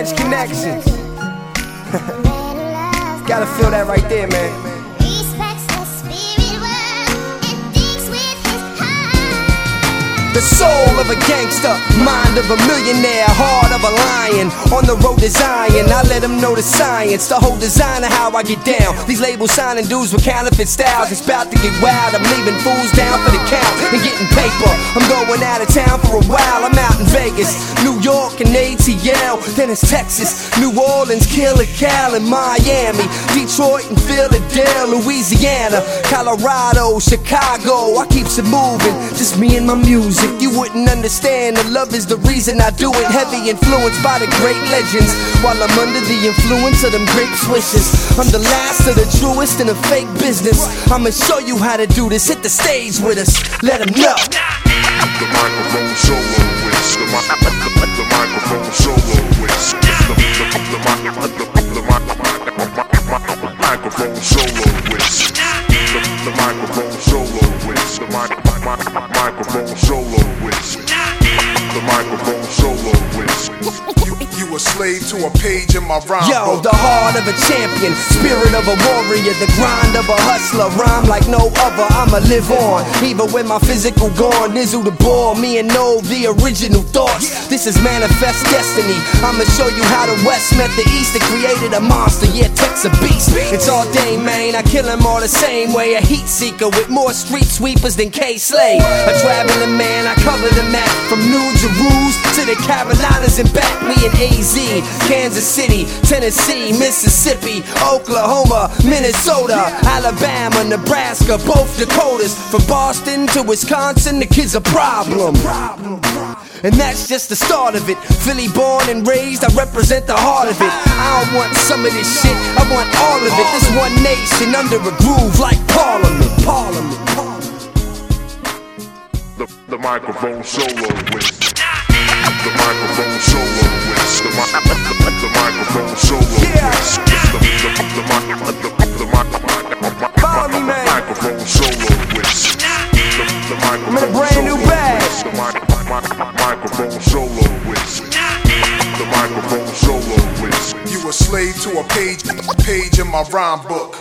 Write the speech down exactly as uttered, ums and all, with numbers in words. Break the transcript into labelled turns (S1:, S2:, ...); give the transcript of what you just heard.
S1: French Connections. Gotta feel that right there, man. The soul of a gangster, mind of a millionaire, heart of a lion, on the road to Zion. I let them know the science, the whole design of how I get down. These labels signing dudes with counterfeit styles. It's about to get wild, I'm leaving fools down for the count and getting paper. I'm going out of town for a while, I'm out in Vegas, New York and A T L. Then it's Texas, New Orleans, Killer Cal and Miami, Detroit and Philadelphia, Louisiana, Colorado, Chicago. I keeps it moving, just me and my music. You wouldn't understand, the love is the reason I do it. Heavy influenced by the great legends, while I'm under the influence of them grape swishes. I'm the last of the truest in a fake business. I'ma show you how to do this, hit the stage with us, let them know.
S2: The microphone soloist, the, mi the, the microphone soloist, the, the, the, the, the, the, the microphone soloist, the, the microphone soloist, the mic microphone soloist, the microphone soloist. You, you a slave to a page in my rhyme
S1: Yo,
S2: book.
S1: the heart of a champion, spirit of a warrior, the grind of a hustler, rhyme like no other, I'ma live on. Even when my physical gone, Nizzle the ball, me and know the original thoughts. This is manifest destiny, I'ma show you how the West met the East and created a monster, yeah, Tech's a beast. It's all day, man, I kill him all the same way. A heat seeker with more street sweepers than K-Slay. A traveling man, I cover the map from New Jerusalem to the Carolinas and back. Me and A Z, Kansas City, Tennessee, Mississippi, Oklahoma, Minnesota, Alabama, Nebraska, both Dakotas. From Boston to Wisconsin, the kid's a problem. And that's just the start of it. Philly born and raised, I represent the heart of it. I don't want some of this shit, I want all of it. This one nation under a groove like Parliament. Parliament.
S2: The, the microphone soloist, the microphone soloist, the, mi the, the microphone soloist, the, the, the, the, the, the, the microphone soloist, the, the microphone
S1: I'm in a brand new bag.
S2: The microphone soloist, the microphone soloist. You a slave to a page, page in my rhyme book.